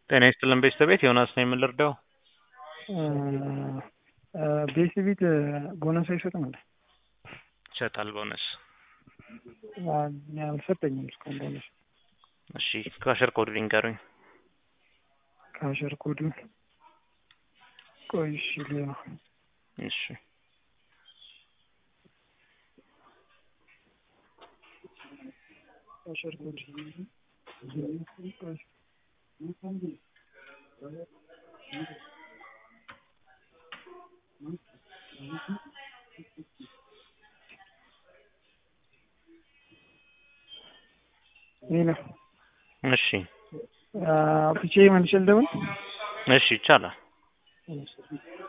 ጤና ይስጥልን ቤተሰቤት ዮናስ ነኝ። ምን ልርዳው? ቤት ቦነስ አይሰጥም እንዴ? ይሰጣል ቦነስ። አልሰጠኝም እስካሁን ቦነስ። እሺ ካሸር ኮድ ሊንገሩኝ። ካሸር ኮድ ቆይ እሺ ሌላ እሺ ካሸር ኮድ ሌላ እሺ ብቻ መንሸል ደውን እሺ ይቻላል።